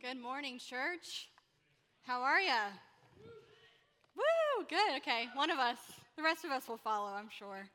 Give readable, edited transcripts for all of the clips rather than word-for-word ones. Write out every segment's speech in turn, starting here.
Good morning, church. How are ya? Woo, good, okay. One of us. The rest of us will follow, I'm sure.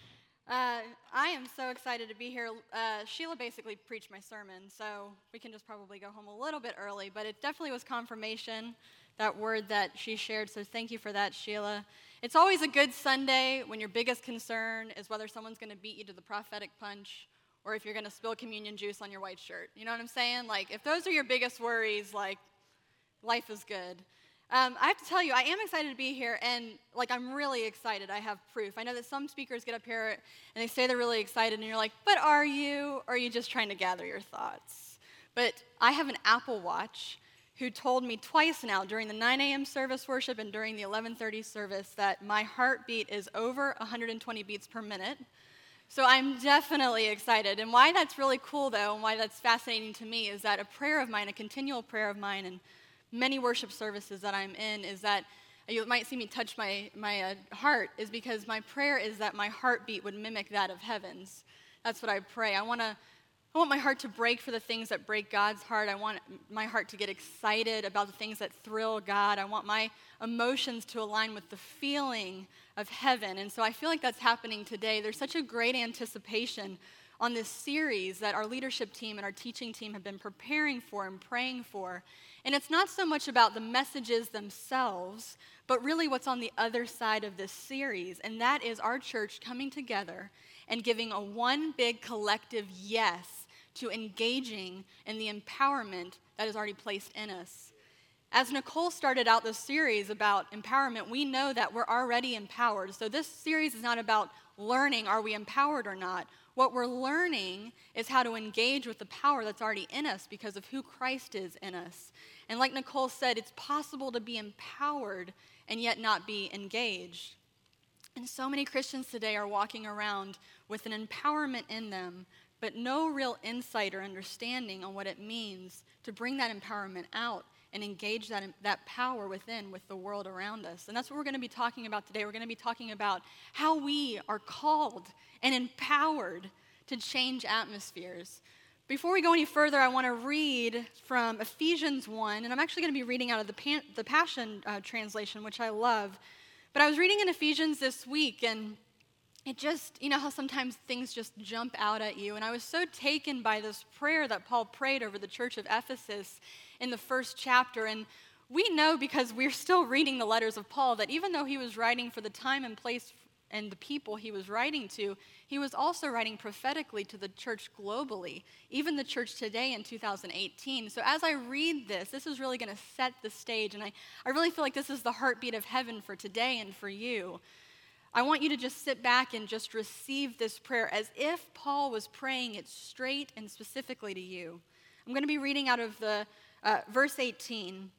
I am so excited to be here. Sheila basically preached my sermon, so we can just probably go home a little bit early, but it definitely was confirmation, that word that she shared, so thank you for that, Sheila. It's always a good Sunday when your biggest concern is whether someone's going to beat you to the prophetic punch or if you're going to spill communion juice on your white shirt. You know what I'm saying? Like, if those are your biggest worries, like, life is good. I have to tell you, I am excited to be here, and I'm really excited. I have proof. I know that some speakers get up here and they say they're really excited, and you're like, but are you? Or are you just trying to gather your thoughts? But I have an Apple Watch who told me twice now during the 9 a.m. service worship and during the 11:30 service that my heartbeat is over 120 beats per minute. So I'm definitely excited. And why that's really cool, though, and why that's fascinating to me is that a prayer of mine, a continual prayer of mine, and many worship services that I'm in is that you might see me touch my heart is because my prayer is that my heartbeat would mimic that of heaven's. That's what I pray. I want my heart to break for the things that break God's heart. I want my heart to get excited about the things that thrill God. I want my emotions to align with the feeling of heaven. And so I feel like that's happening today. There's such a great anticipation on this series that our leadership team and our teaching team have been preparing for and praying for. And it's not so much about the messages themselves, but really what's on the other side of this series, and that is our church coming together and giving a one big collective yes to engaging in the empowerment that is already placed in us. As Nicole started out this series about empowerment, we know that we're already empowered. So this series is not about learning, are we empowered or not? What we're learning is how to engage with the power that's already in us because of who Christ is in us. And like Nicole said, it's possible to be empowered and yet not be engaged. And so many Christians today are walking around with an empowerment in them, but no real insight or understanding on what it means to bring that empowerment out and engage that power within with the world around us. And that's what we're going to be talking about today. We're going to be talking about how we are called and empowered to change atmospheres. Before we go any further, I want to read from Ephesians 1, and I'm actually going to be reading out of the Passion Translation, which I love. But I was reading in Ephesians this week, and it just, you know how sometimes things just jump out at you. And I was so taken by this prayer that Paul prayed over the church of Ephesus in the first chapter. And we know, because we're still reading the letters of Paul, that even though he was writing for the time and place and the people he was writing to, he was also writing prophetically to the church globally, even the church today in 2018. So as I read this is really going to set the stage. And I really feel like this is the heartbeat of heaven for today and for you. I want you to just sit back and just receive this prayer as if Paul was praying it straight and specifically to you. I'm going to be reading out of the verse 18.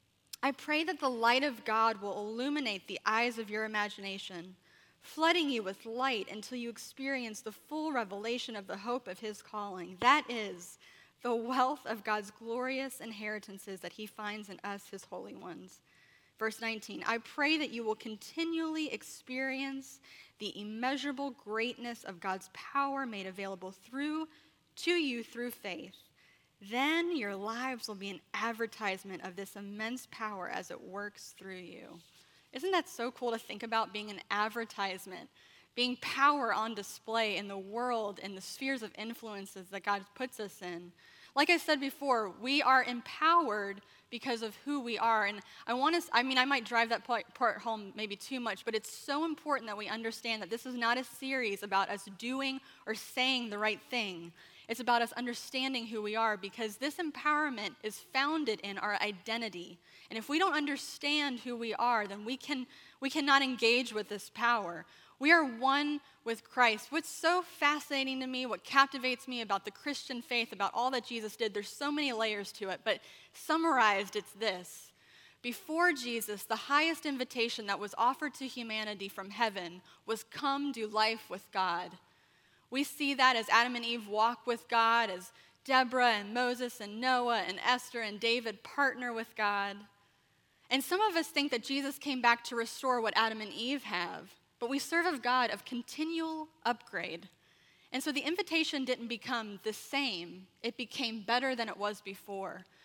I pray that the light of God will illuminate the eyes of your imagination, flooding you with light until you experience the full revelation of the hope of his calling. That is the wealth of God's glorious inheritances that he finds in us, his holy ones. Verse 19, I pray that you will continually experience the immeasurable greatness of God's power made available to you through faith. Then your lives will be an advertisement of this immense power as it works through you. Isn't that so cool to think about, being an advertisement, being power on display in the world and the spheres of influences that God puts us in? Like I said before, we are empowered because of who we are. And I might drive that part home maybe too much, but it's so important that we understand that this is not a series about us doing or saying the right thing. It's about us understanding who we are, because this empowerment is founded in our identity. And if we don't understand who we are, then we cannot engage with this power. We are one with Christ. What's so fascinating to me, what captivates me about the Christian faith, about all that Jesus did, there's so many layers to it, but summarized, it's this. Before Jesus, the highest invitation that was offered to humanity from heaven was come do life with God. We see that as Adam and Eve walk with God, as Deborah and Moses and Noah and Esther and David partner with God. And some of us think that Jesus came back to restore what Adam and Eve have. But we serve a God of continual upgrade. And so the invitation didn't become the same. It became better than it was before.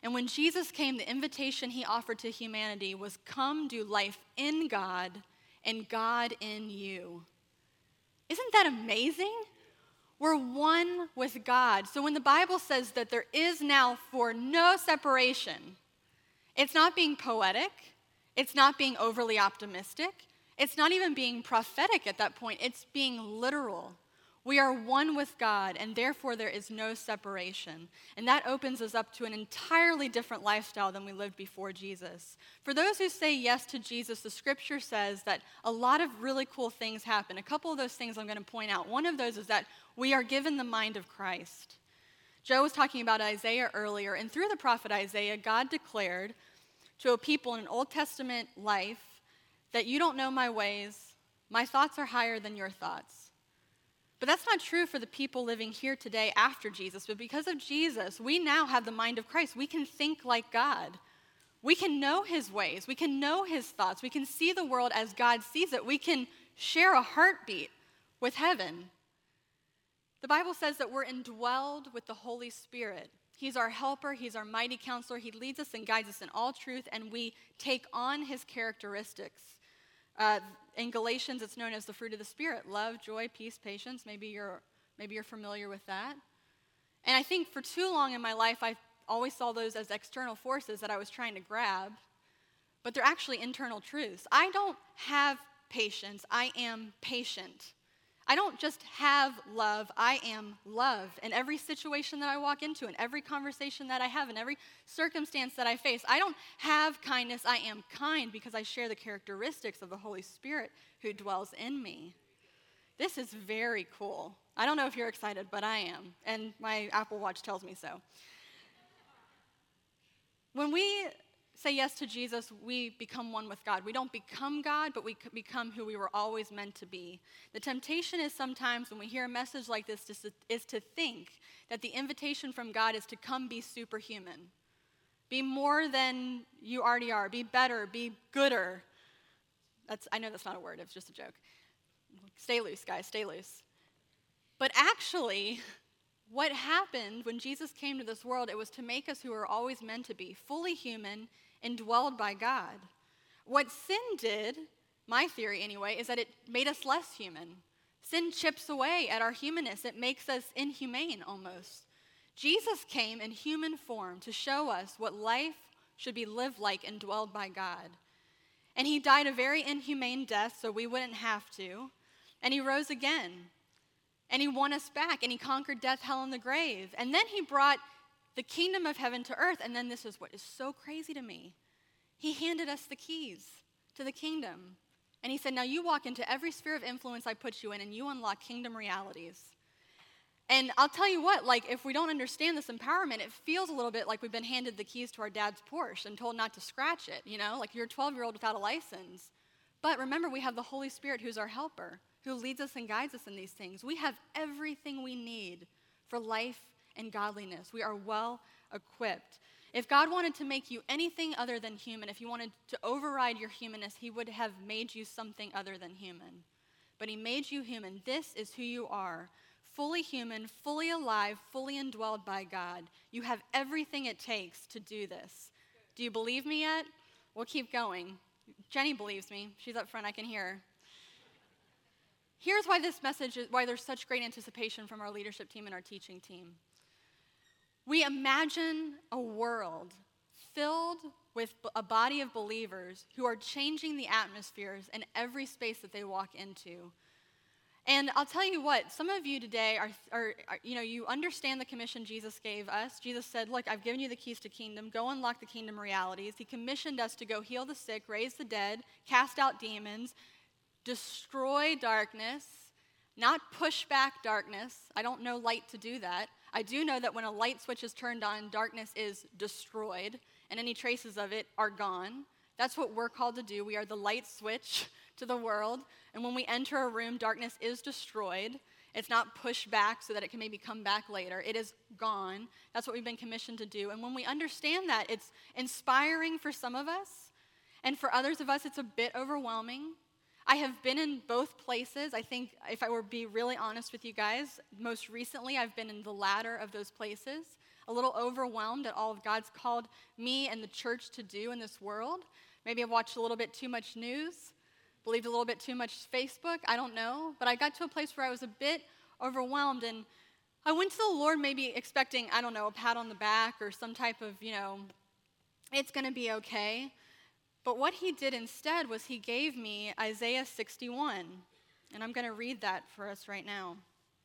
And when Jesus came, the invitation he offered to humanity was, come do life in God and God in you. Isn't that amazing? We're one with God. So when the Bible says that there is now for no separation, it's not being poetic. It's not being overly optimistic. It's not even being prophetic at that point. It's being literal. We are one with God, and therefore there is no separation. And that opens us up to an entirely different lifestyle than we lived before Jesus. For those who say yes to Jesus, the scripture says that a lot of really cool things happen. A couple of those things I'm going to point out. One of those is that we are given the mind of Christ. Joe was talking about Isaiah earlier, and through the prophet Isaiah, God declared to a people in an Old Testament life that you don't know my ways, my thoughts are higher than your thoughts. But that's not true for the people living here today after Jesus. But because of Jesus, we now have the mind of Christ. We can think like God. We can know his ways. We can know his thoughts. We can see the world as God sees it. We can share a heartbeat with heaven. The Bible says that we're indwelled with the Holy Spirit. He's our helper. He's our mighty counselor. He leads us and guides us in all truth, and we take on his characteristics. In Galatians, it's known as the fruit of the Spirit: love, joy, peace, patience. Maybe you're familiar with that. And I think for too long in my life, I always saw those as external forces that I was trying to grab, but they're actually internal truths. I don't have patience. I am patient. I don't just have love, I am love. In every situation that I walk into, in every conversation that I have, in every circumstance that I face, I don't have kindness, I am kind because I share the characteristics of the Holy Spirit who dwells in me. This is very cool. I don't know if you're excited, but I am, and my Apple Watch tells me so. When we say yes to Jesus, we become one with God. We don't become God, but we become who we were always meant to be. The temptation is sometimes when we hear a message like this is to think that the invitation from God is to come be superhuman. Be more than you already are. Be better. Be gooder. I know that's not a word. It's just a joke. Stay loose, guys. Stay loose. But actually, what happened when Jesus came to this world, it was to make us who were always meant to be, fully human, indwelled by God. What sin did, my theory anyway, is that it made us less human. Sin chips away at our humanness. It makes us inhumane almost. Jesus came in human form to show us what life should be lived like and dwelled by God. And he died a very inhumane death so we wouldn't have to. And he rose again. And he won us back, and he conquered death, hell, and the grave. And then he brought the kingdom of heaven to earth. And then this is what is so crazy to me. He handed us the keys to the kingdom. And he said, now you walk into every sphere of influence I put you in, and you unlock kingdom realities. And I'll tell you what, if we don't understand this empowerment, it feels a little bit like we've been handed the keys to our dad's Porsche and told not to scratch it, like you're a 12-year-old without a license. But remember, we have the Holy Spirit who's our helper, who leads us and guides us in these things. We have everything we need for life and godliness. We are well equipped. If God wanted to make you anything other than human, if he wanted to override your humanness, he would have made you something other than human. But he made you human. This is who you are. Fully human, fully alive, fully indwelled by God. You have everything it takes to do this. Do you believe me yet? We'll keep going. Jenny believes me. She's up front. I can hear her. Here's why this message is, why there's such great anticipation from our leadership team and our teaching team. We imagine a world filled with a body of believers who are changing the atmospheres in every space that they walk into. And I'll tell you what, some of you today are you understand the commission Jesus gave us. Jesus said, look, I've given you the keys to kingdom. Go unlock the kingdom realities. He commissioned us to go heal the sick, raise the dead, cast out demons, destroy darkness, not push back darkness. I don't know light to do that. I do know that when a light switch is turned on, darkness is destroyed, and any traces of it are gone. That's what we're called to do. We are the light switch to the world. And when we enter a room, darkness is destroyed. It's not pushed back so that it can maybe come back later. It is gone. That's what we've been commissioned to do. And when we understand that, it's inspiring for some of us. And for others of us, it's a bit overwhelming. I have been in both places. I think if I were to be really honest with you guys, most recently I've been in the latter of those places. a little overwhelmed at all of God's called me and the church to do in this world. Maybe I've watched a little bit too much news, believed a little bit too much Facebook, I don't know. But I got to a place where I was a bit overwhelmed, and I went to the Lord maybe expecting, I don't know, a pat on the back or some type of, it's going to be okay. But what he did instead was he gave me Isaiah 61, and I'm going to read that for us right now.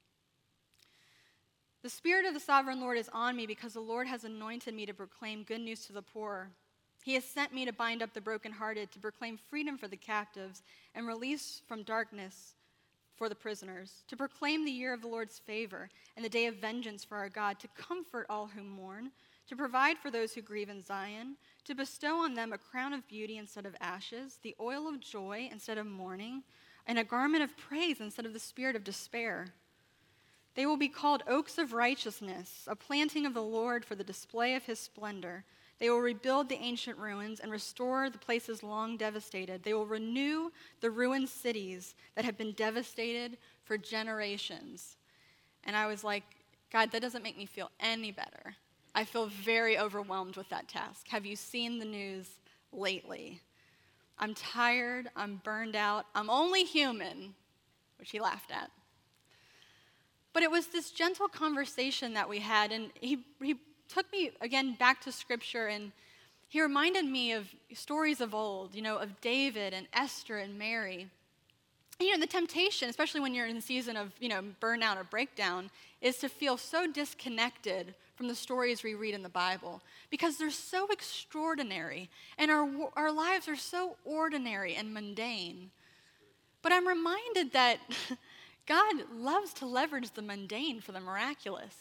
The Spirit of the Sovereign Lord is on me because the Lord has anointed me to proclaim good news to the poor. He has sent me to bind up the brokenhearted, to proclaim freedom for the captives and release from darkness for the prisoners, to proclaim the year of the Lord's favor and the day of vengeance for our God, to comfort all who mourn, to provide for those who grieve in Zion, to bestow on them a crown of beauty instead of ashes, the oil of joy instead of mourning, and a garment of praise instead of the spirit of despair. They will be called oaks of righteousness, a planting of the Lord for the display of his splendor. They will rebuild the ancient ruins and restore the places long devastated. They will renew the ruined cities that have been devastated for generations. And I was like, God, that doesn't make me feel any better. I feel very overwhelmed with that task. Have you seen the news lately? I'm tired, I'm burned out, I'm only human, which he laughed at. But it was this gentle conversation that we had, and he took me again back to Scripture, and he reminded me of stories of old, of David and Esther and Mary. The temptation, especially when you're in a season of, burnout or breakdown, is to feel so disconnected from the stories we read in the Bible because they're so extraordinary, and our lives are so ordinary and mundane. But I'm reminded that God loves to leverage the mundane for the miraculous.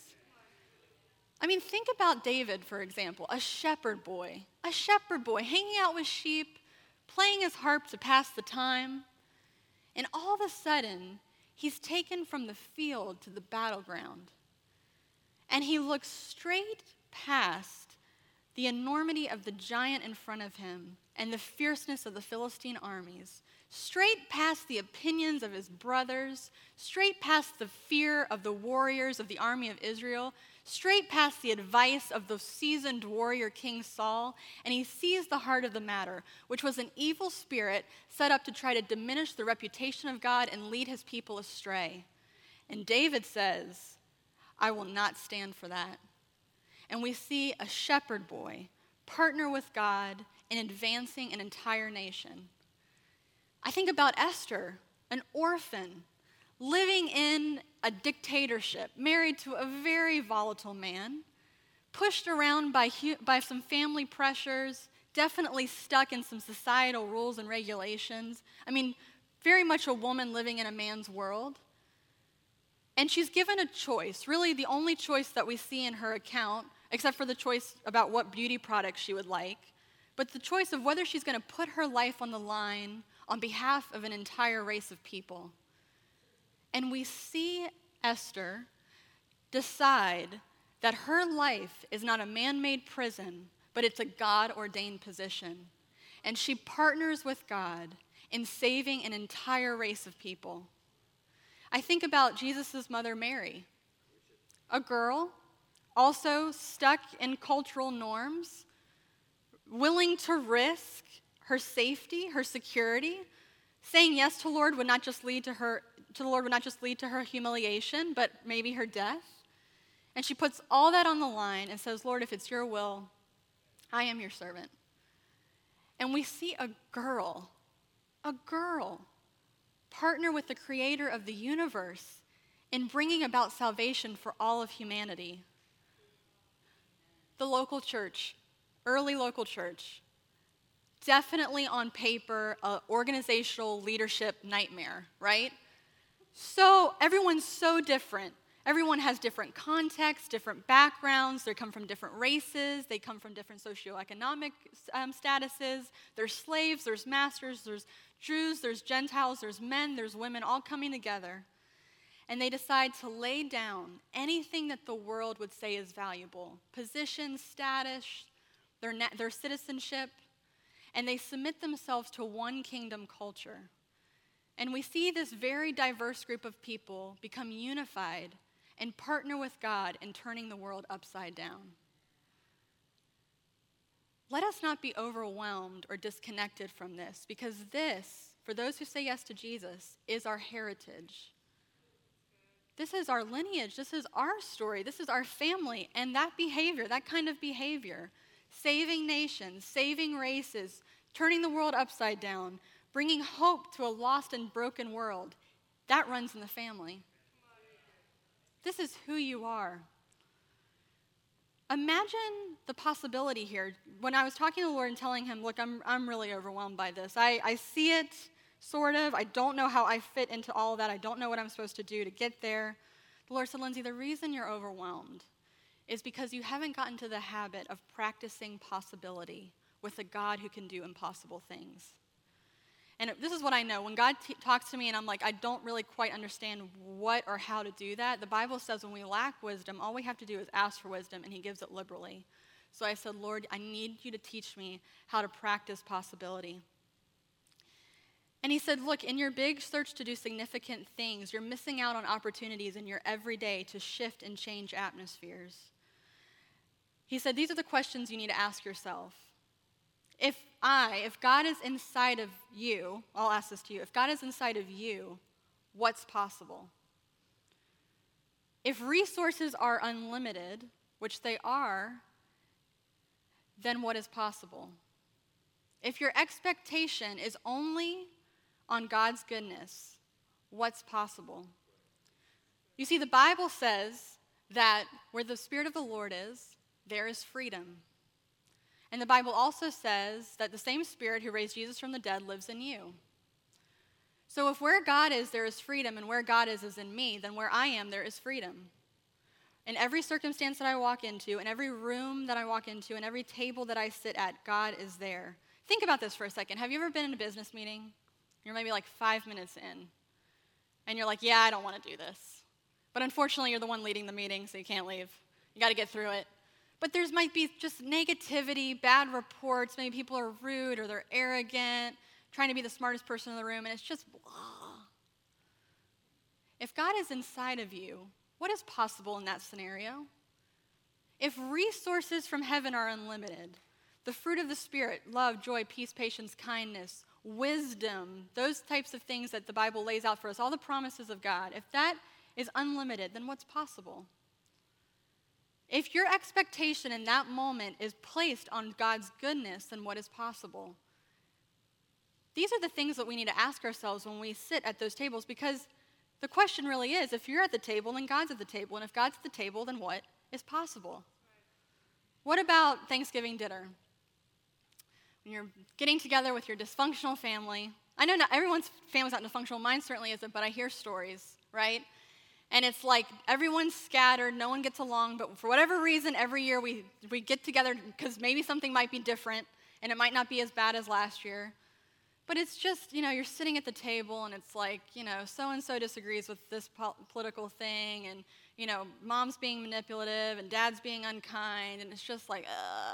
Think about David, for example, a shepherd boy hanging out with sheep, playing his harp to pass the time. And all of a sudden, he's taken from the field to the battleground. And he looks straight past the enormity of the giant in front of him and the fierceness of the Philistine armies, straight past the opinions of his brothers, straight past the fear of the warriors of the army of Israel, straight past the advice of the seasoned warrior King Saul, and he sees the heart of the matter, which was an evil spirit set up to try to diminish the reputation of God and lead his people astray. And David says, I will not stand for that. And we see a shepherd boy partner with God in advancing an entire nation. I think about Esther, an orphan, living in a dictatorship, married to a very volatile man, pushed around by some family pressures, definitely stuck in some societal rules and regulations. Very much a woman living in a man's world. And she's given a choice, really the only choice that we see in her account, except for the choice about what beauty products she would like, but the choice of whether she's going to put her life on the line on behalf of an entire race of people. And we see Esther decide that her life is not a man-made prison, but it's a God-ordained position. And she partners with God in saving an entire race of people. I think about Jesus' mother, Mary, a girl also stuck in cultural norms, willing to risk her safety, her security, saying yes to the Lord would not just lead to her humiliation, but maybe her death. And she puts all that on the line and says, Lord, if it's your will, I am your servant. And we see a girl, partner with the creator of the universe in bringing about salvation for all of humanity. The local church, early local church, definitely on paper, an organizational leadership nightmare, right? So everyone's so different. Everyone has different contexts, different backgrounds. They come from different races. They come from different socioeconomic statuses. There's slaves, there's masters, there's Jews, there's Gentiles, there's men, there's women, all coming together. And they decide to lay down anything that the world would say is valuable, position, status, their citizenship, and they submit themselves to one kingdom culture. And we see this very diverse group of people become unified and partner with God in turning the world upside down. Let us not be overwhelmed or disconnected from this, because this, for those who say yes to Jesus, is our heritage. This is our lineage. This is our story. This is our family. And that behavior, that kind of behavior, saving nations, saving races, turning the world upside down, bringing hope to a lost and broken world, that runs in the family. This is who you are. Imagine the possibility here. When I was talking to the Lord and telling him, look, I'm really overwhelmed by this. I see it, sort of. I don't know how I fit into all of that. I don't know what I'm supposed to do to get there. The Lord said, Lindsay, the reason you're overwhelmed is because you haven't gotten to the habit of practicing possibility with a God who can do impossible things. And this is what I know. When God talks to me and I'm like, I don't really quite understand what or how to do that, the Bible says when we lack wisdom, all we have to do is ask for wisdom, and he gives it liberally. So I said, Lord, I need you to teach me how to practice possibility. And he said, look, in your big search to do significant things, you're missing out on opportunities in your everyday to shift and change atmospheres. He said, these are the questions you need to ask yourself. If God is inside of you, I'll ask this to you. If God is inside of you, what's possible? If resources are unlimited, which they are, then what is possible? If your expectation is only on God's goodness, what's possible? You see, the Bible says that where the Spirit of the Lord is, there is freedom. And the Bible also says that the same Spirit who raised Jesus from the dead lives in you. So if where God is, there is freedom, and where God is in me, then where I am, there is freedom. In every circumstance that I walk into, in every room that I walk into, in every table that I sit at, God is there. Think about this for a second. Have you ever been in a business meeting? You're maybe like 5 minutes in, and you're like, yeah, I don't want to do this. But unfortunately, you're the one leading the meeting, so you can't leave. You got to get through it. But there might be just negativity, bad reports. Maybe people are rude or they're arrogant, trying to be the smartest person in the room, and it's just blah. If God is inside of you, what is possible in that scenario? If resources from heaven are unlimited, the fruit of the Spirit, love, joy, peace, patience, kindness, wisdom, those types of things that the Bible lays out for us, all the promises of God, if that is unlimited, then what's possible? If your expectation in that moment is placed on God's goodness, then what is possible? These are the things that we need to ask ourselves when we sit at those tables, because the question really is, if you're at the table, then God's at the table, and if God's at the table, then what is possible? What about Thanksgiving dinner? When you're getting together with your dysfunctional family. I know not everyone's family's not dysfunctional, mine certainly isn't, but I hear stories, right? And it's like everyone's scattered, no one gets along, but for whatever reason, every year we get together because maybe something might be different, and it might not be as bad as last year. But it's just, you're sitting at the table, and it's like, so-and-so disagrees with this political thing, and, mom's being manipulative, and dad's being unkind, and it's just like,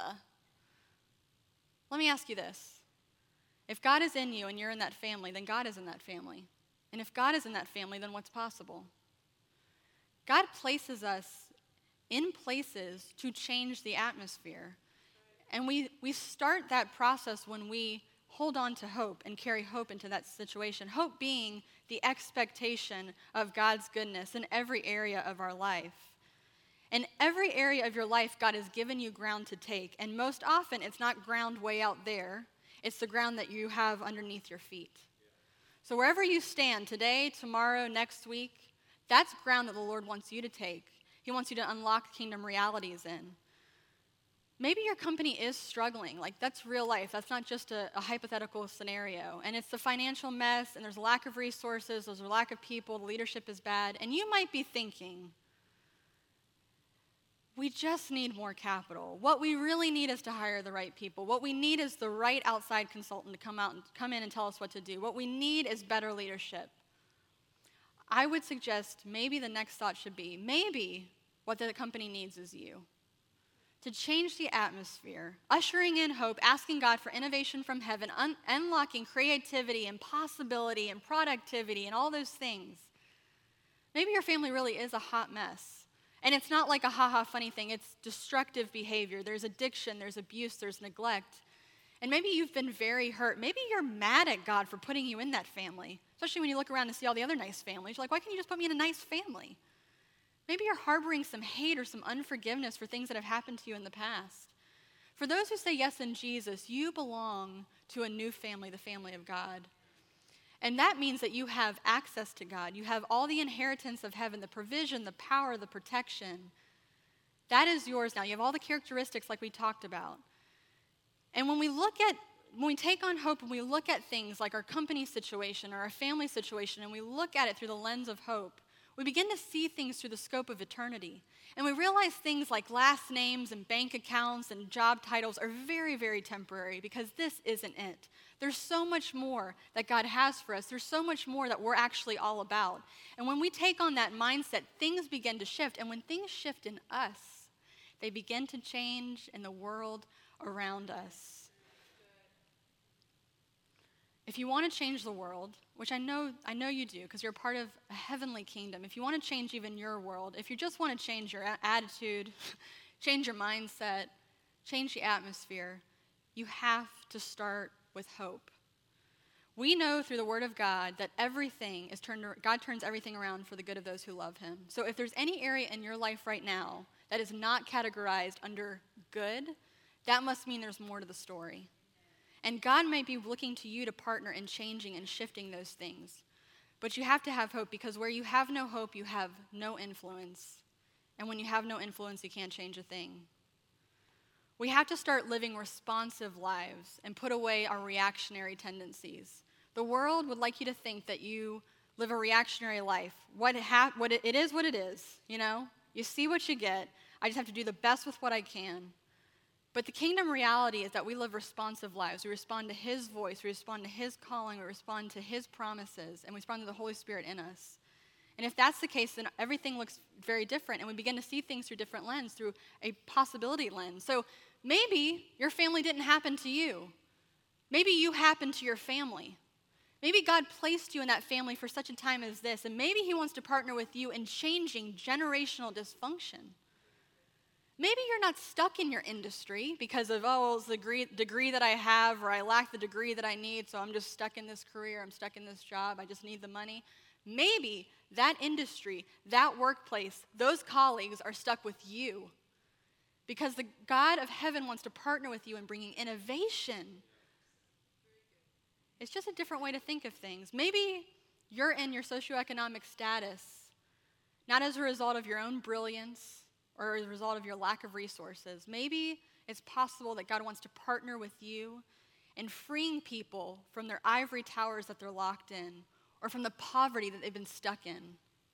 Let me ask you this. If God is in you and you're in that family, then God is in that family. And if God is in that family, then what's possible? God places us in places to change the atmosphere. And we start that process when we hold on to hope and carry hope into that situation. Hope being the expectation of God's goodness in every area of our life. In every area of your life, God has given you ground to take. And most often, it's not ground way out there. It's the ground that you have underneath your feet. So wherever you stand, today, tomorrow, next week, that's ground that the Lord wants you to take. He wants you to unlock kingdom realities in. Maybe your company is struggling. Like, that's real life. That's not just a hypothetical scenario. And it's a financial mess, and there's a lack of resources, there's a lack of people, the leadership is bad. And you might be thinking, we just need more capital. What we really need is to hire the right people. What we need is the right outside consultant to come in and tell us what to do. What we need is better leadership. I would suggest maybe the next thought should be, maybe what the company needs is you. To change the atmosphere, ushering in hope, asking God for innovation from heaven, unlocking creativity and possibility and productivity and all those things. Maybe your family really is a hot mess. And it's not like a ha-ha funny thing. It's destructive behavior. There's addiction, there's abuse, there's neglect. And maybe you've been very hurt. Maybe you're mad at God for putting you in that family, especially when you look around and see all the other nice families. You're like, why can't you just put me in a nice family? Maybe you're harboring some hate or some unforgiveness for things that have happened to you in the past. For those who say yes in Jesus, you belong to a new family, the family of God. And that means that you have access to God. You have all the inheritance of heaven, the provision, the power, the protection. That is yours now. You have all the characteristics like we talked about. And when we take on hope and we look at things like our company situation or our family situation and we look at it through the lens of hope, we begin to see things through the scope of eternity. And we realize things like last names and bank accounts and job titles are very, very temporary because this isn't it. There's so much more that God has for us. There's so much more that we're actually all about. And when we take on that mindset, things begin to shift. And when things shift in us, they begin to change in the world around us. If you want to change the world, which I know you do because you're part of a heavenly kingdom, if you want to change even your world, if you just want to change your attitude, change your mindset, change the atmosphere, you have to start with hope. We know through the Word of God that God turns everything around for the good of those who love Him. So if there's any area in your life right now that is not categorized under good, that must mean there's more to the story. And God might be looking to you to partner in changing and shifting those things. But you have to have hope because where you have no hope, you have no influence. And when you have no influence, you can't change a thing. We have to start living responsive lives and put away our reactionary tendencies. The world would like you to think that you live a reactionary life. It is what it is, you know? You see what you get. I just have to do the best with what I can. But the kingdom reality is that we live responsive lives. We respond to His voice. We respond to His calling. We respond to His promises. And we respond to the Holy Spirit in us. And if that's the case, then everything looks very different. And we begin to see things through different lens, through a possibility lens. So maybe your family didn't happen to you. Maybe you happened to your family. Maybe God placed you in that family for such a time as this. And maybe He wants to partner with you in changing generational dysfunction. Maybe you're not stuck in your industry because of, it's the degree that I have, or I lack the degree that I need, so I'm just stuck in this career, I'm stuck in this job, I just need the money. Maybe that industry, that workplace, those colleagues are stuck with you because the God of heaven wants to partner with you in bringing innovation. It's just a different way to think of things. Maybe you're in your socioeconomic status, not as a result of your own brilliance, or as a result of your lack of resources. Maybe it's possible that God wants to partner with you in freeing people from their ivory towers that they're locked in, or from the poverty that they've been stuck in.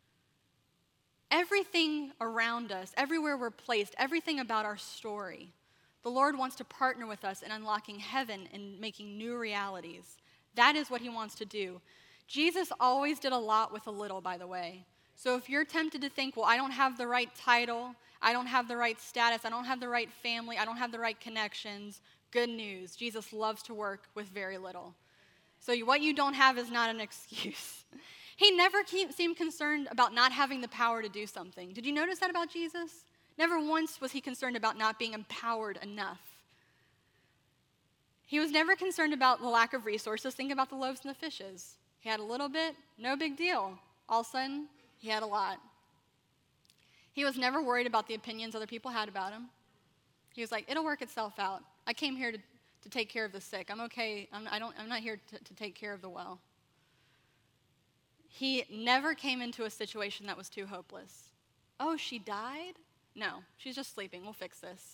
Everything around us, everywhere we're placed, everything about our story, the Lord wants to partner with us in unlocking heaven and making new realities. That is what He wants to do. Jesus always did a lot with a little, by the way. So if you're tempted to think, well, I don't have the right title, I don't have the right status, I don't have the right family, I don't have the right connections, good news. Jesus loves to work with very little. So what you don't have is not an excuse. He never seemed concerned about not having the power to do something. Did you notice that about Jesus? Never once was He concerned about not being empowered enough. He was never concerned about the lack of resources. Think about the loaves and the fishes. He had a little bit, no big deal. All of a sudden, He had a lot. He was never worried about the opinions other people had about Him. He was like, it'll work itself out. I came here to take care of the sick. I'm okay. I'm not here to take care of the well. He never came into a situation that was too hopeless. Oh, she died? No, she's just sleeping. We'll fix this.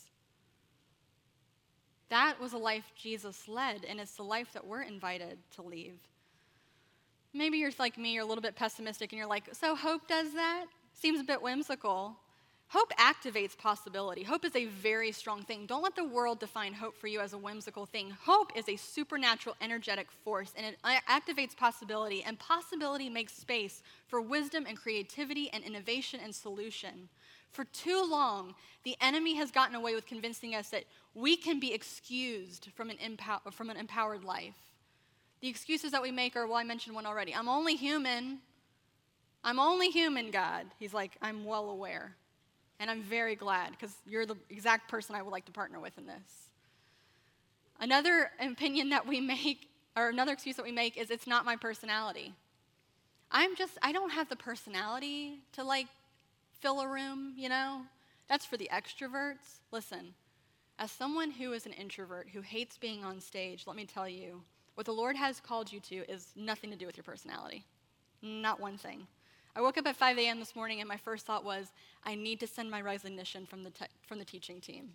That was a life Jesus led, and it's the life that we're invited to lead. Maybe you're like me, you're a little bit pessimistic, and you're like, so hope does that? Seems a bit whimsical. Hope activates possibility. Hope is a very strong thing. Don't let the world define hope for you as a whimsical thing. Hope is a supernatural, energetic force, and it activates possibility, and possibility makes space for wisdom and creativity and innovation and solution. For too long, the enemy has gotten away with convincing us that we can be excused from an empowered life. The excuses that we make are, well, I mentioned one already. I'm only human. I'm only human, God. He's like, I'm well aware. And I'm very glad because you're the exact person I would like to partner with in this. Another opinion that we make, or another excuse that we make is it's not my personality. I don't have the personality to fill a room, That's for the extroverts. Listen, as someone who is an introvert, who hates being on stage, let me tell you, what the Lord has called you to is nothing to do with your personality. Not one thing. I woke up at 5 a.m. this morning and my first thought was, I need to send my resignation from the teaching team.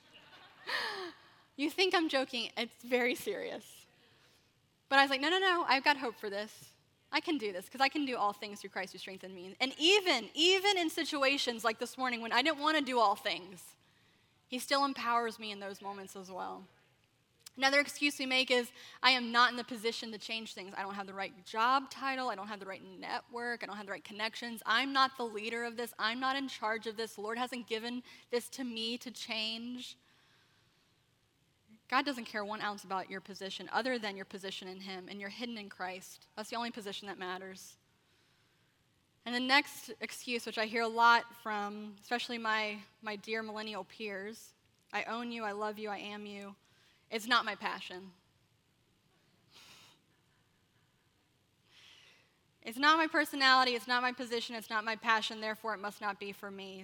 You think I'm joking, it's very serious. But I was like, no, I've got hope for this. I can do this because I can do all things through Christ who strengthens me. And even in situations like this morning when I didn't want to do all things, he still empowers me in those moments as well. Another excuse we make is, I am not in the position to change things. I don't have the right job title. I don't have the right network. I don't have the right connections. I'm not the leader of this. I'm not in charge of this. The Lord hasn't given this to me to change. God doesn't care 1 ounce about your position other than your position in him, and you're hidden in Christ. That's the only position that matters. And the next excuse, which I hear a lot from especially my dear millennial peers, I own you, I love you, I am you. It's not my passion. It's not my personality, it's not my position, it's not my passion, therefore it must not be for me.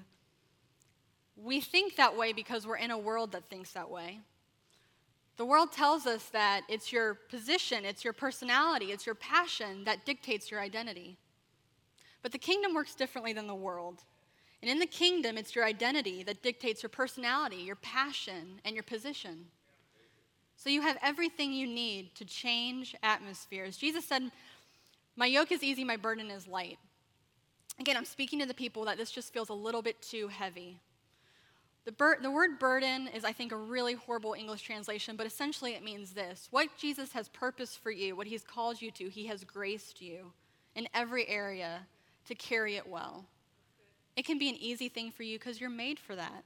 We think that way because we're in a world that thinks that way. The world tells us that it's your position, it's your personality, it's your passion that dictates your identity. But the kingdom works differently than the world. And in the kingdom, it's your identity that dictates your personality, your passion, and your position. So you have everything you need to change atmospheres. Jesus said, my yoke is easy, my burden is light. Again, I'm speaking to the people that this just feels a little bit too heavy. The word burden is, I think, a really horrible English translation, but essentially it means this. What Jesus has purposed for you, what he's called you to, he has graced you in every area to carry it well. It can be an easy thing for you because you're made for that.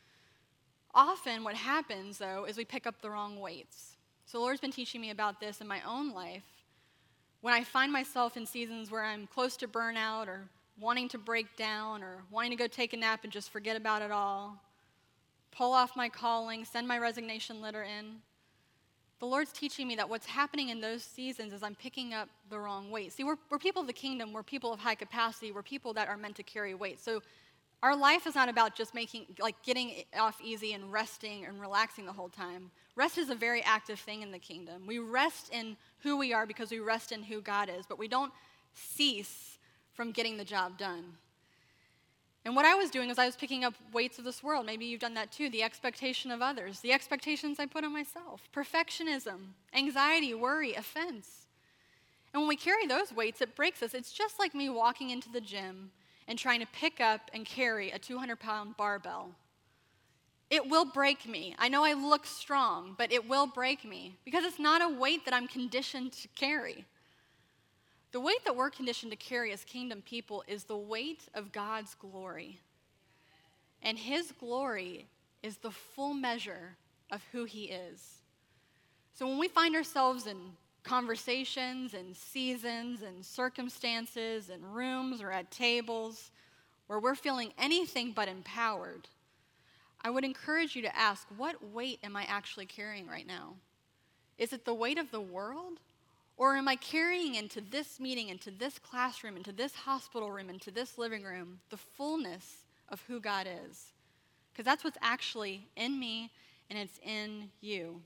Often what happens, though, is we pick up the wrong weights. So the Lord's been teaching me about this in my own life. When I find myself in seasons where I'm close to burnout or wanting to break down or wanting to go take a nap and just forget about it all, pull off my calling, send my resignation letter in, the Lord's teaching me that what's happening in those seasons is I'm picking up the wrong weight. See, we're people of the kingdom. We're people of high capacity. We're people that are meant to carry weight. So our life is not about just getting off easy and resting and relaxing the whole time. Rest is a very active thing in the kingdom. We rest in who we are because we rest in who God is, but we don't cease from getting the job done. And what I was doing was I was picking up weights of this world. Maybe you've done that too. The expectation of others, the expectations I put on myself, perfectionism, anxiety, worry, offense. And when we carry those weights, it breaks us. It's just like me walking into the gym and trying to pick up and carry a 200-pound barbell. It will break me. I know I look strong, but it will break me because it's not a weight that I'm conditioned to carry. The weight that we're conditioned to carry as kingdom people is the weight of God's glory. And his glory is the full measure of who he is. So when we find ourselves in conversations and seasons and circumstances and rooms or at tables where we're feeling anything but empowered, I would encourage you to ask, what weight am I actually carrying right now? Is it the weight of the world? Or am I carrying into this meeting, into this classroom, into this hospital room, into this living room, the fullness of who God is? Because that's what's actually in me and it's in you.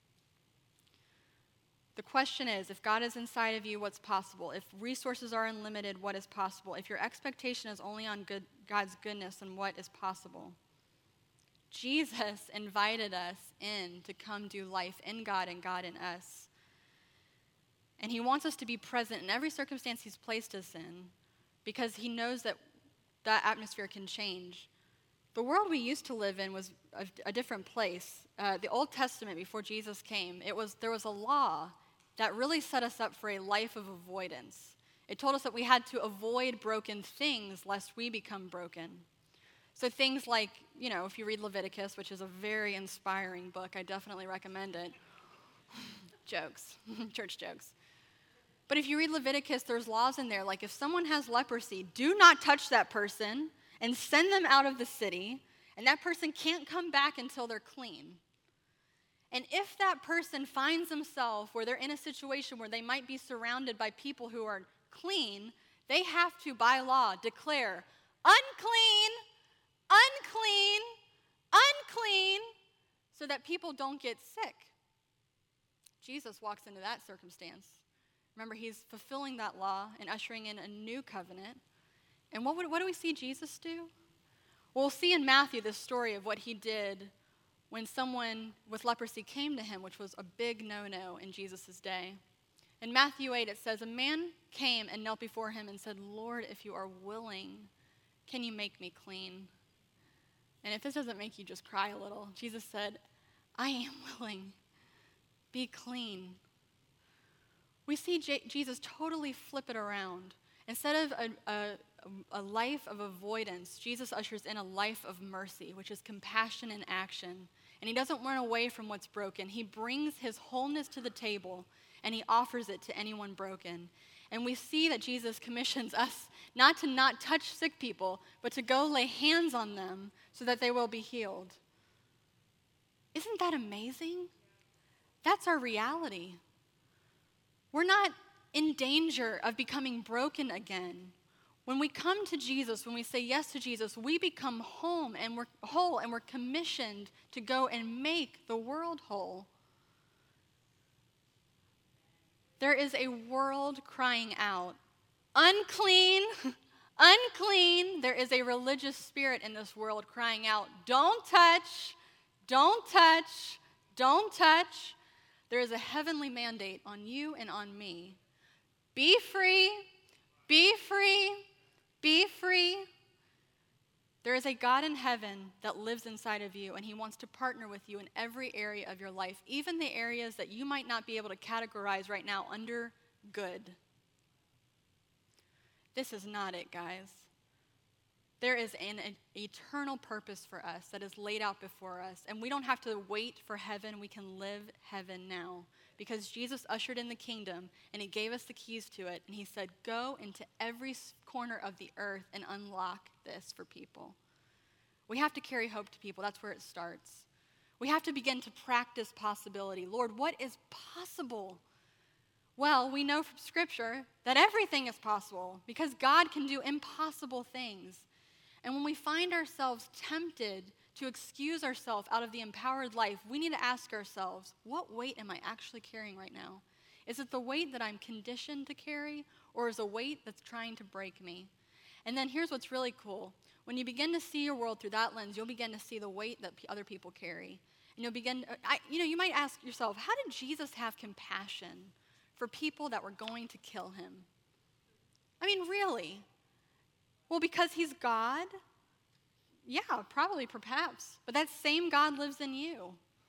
The question is, if God is inside of you, what's possible? If resources are unlimited, what is possible? If your expectation is only on God's goodness, then what is possible? Jesus invited us in to come do life in God and God in us. And he wants us to be present in every circumstance he's placed us in because he knows that that atmosphere can change. The world we used to live in was a different place. The Old Testament, before Jesus came, there was a law that really set us up for a life of avoidance. It told us that we had to avoid broken things lest we become broken. So things like, if you read Leviticus, which is a very inspiring book, I definitely recommend it. Jokes, church jokes. But if you read Leviticus, there's laws in there, like if someone has leprosy, do not touch that person and send them out of the city, and that person can't come back until they're clean. And if that person finds themselves where they're in a situation where they might be surrounded by people who are clean, they have to, by law, declare, unclean, unclean, unclean, so that people don't get sick. Jesus walks into that circumstance. Remember, he's fulfilling that law and ushering in a new covenant. And what do we see Jesus do? Well, we'll see in Matthew this story of what he did when someone with leprosy came to him, which was a big no-no in Jesus' day. In Matthew 8, it says, a man came and knelt before him and said, Lord, if you are willing, can you make me clean? And if this doesn't make you just cry a little, Jesus said, I am willing. Be clean. We see Jesus totally flip it around. Instead of a life of avoidance, Jesus ushers in a life of mercy, which is compassion in action. And he doesn't run away from what's broken. He brings his wholeness to the table, and he offers it to anyone broken. And we see that Jesus commissions us not to not touch sick people, but to go lay hands on them so that they will be healed. Isn't that amazing? That's our reality. We're not in danger of becoming broken again. When we come to Jesus, when we say yes to Jesus, we become whole and we're commissioned to go and make the world whole. There is a world crying out, unclean, unclean. There is a religious spirit in this world crying out, don't touch, don't touch, don't touch. There is a heavenly mandate on you and on me. Be free, be free, be free. There is a God in heaven that lives inside of you, and he wants to partner with you in every area of your life, even the areas that you might not be able to categorize right now under good. This is not it, guys. There is an eternal purpose for us that is laid out before us, and we don't have to wait for heaven. We can live heaven now because Jesus ushered in the kingdom, and he gave us the keys to it, and he said, go into every corner of the earth and unlock this for people. We have to carry hope to people. That's where it starts. We have to begin to practice possibility. Lord, what is possible? Well, we know from Scripture that everything is possible because God can do impossible things. And when we find ourselves tempted to excuse ourselves out of the empowered life, we need to ask ourselves, what weight am I actually carrying right now? Is it the weight that I'm conditioned to carry, or is it a weight that's trying to break me? And then here's what's really cool. When you begin to see your world through that lens, you'll begin to see the weight that other people carry. And you'll begin, you might ask yourself, how did Jesus have compassion for people that were going to kill him? I mean, really? Well, because he's God? Yeah, probably, perhaps. But that same God lives in you.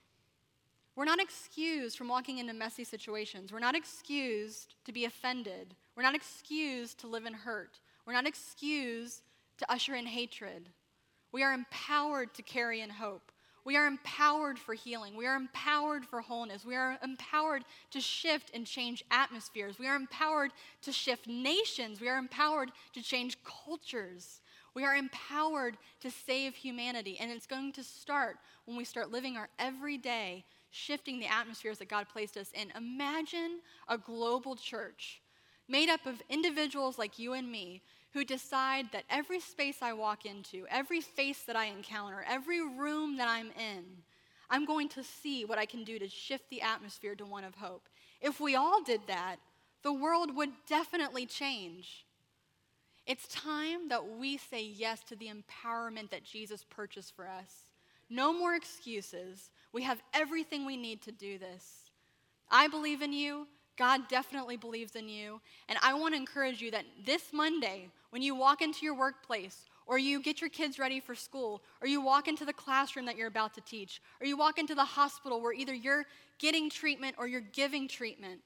We're not excused from walking into messy situations. We're not excused to be offended. We're not excused to live in hurt. We're not excused to usher in hatred. We are empowered to carry in hope. We are empowered for healing. We are empowered for wholeness. We are empowered to shift and change atmospheres. We are empowered to shift nations. We are empowered to change cultures. We are empowered to save humanity. And it's going to start when we start living our everyday, shifting the atmospheres that God placed us in. Imagine a global church made up of individuals like you and me who decide that every space I walk into, every face that I encounter, every room that I'm in, I'm going to see what I can do to shift the atmosphere to one of hope. If we all did that, the world would definitely change. It's time that we say yes to the empowerment that Jesus purchased for us. No more excuses. We have everything we need to do this. I believe in you. God definitely believes in you. And I want to encourage you that this Monday, when you walk into your workplace, or you get your kids ready for school, or you walk into the classroom that you're about to teach, or you walk into the hospital where either you're getting treatment or you're giving treatment,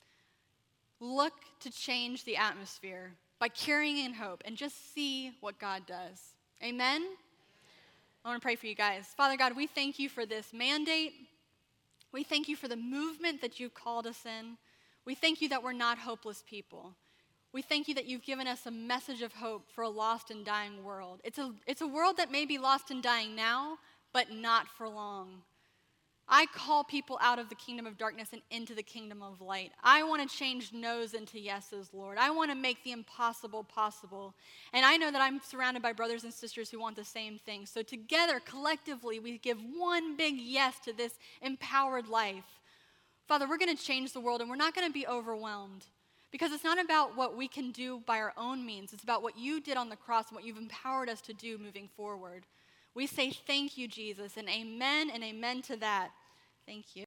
look to change the atmosphere by carrying in hope and just see what God does. Amen? I want to pray for you guys. Father God, we thank you for this mandate. We thank you for the movement that you've called us in. We thank you that we're not hopeless people. We thank you that you've given us a message of hope for a lost and dying world. It's a world that may be lost and dying now, but not for long. I call people out of the kingdom of darkness and into the kingdom of light. I want to change no's into yeses, Lord. I want to make the impossible possible. And I know that I'm surrounded by brothers and sisters who want the same thing. So together, collectively, we give one big yes to this empowered life. Father, we're going to change the world, and we're not going to be overwhelmed. Because it's not about what we can do by our own means. It's about what you did on the cross and what you've empowered us to do moving forward. We say thank you, Jesus, and amen to that. Thank you.